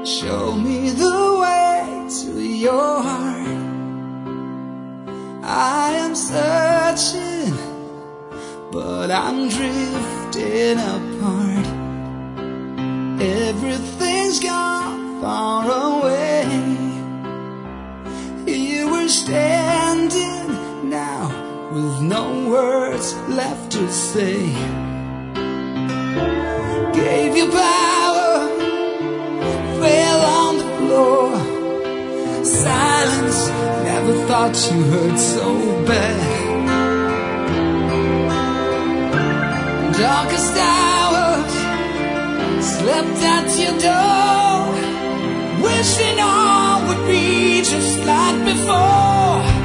Show me the way to your heart. I am searching, but I'm drifting apart. Everything's gone far away. Here we're standing now with no words left to say. Gave you power, fell on the floor. Silence, never thought you hurt so bad. Darkest hours, slept at your door, wishing all would be just like before.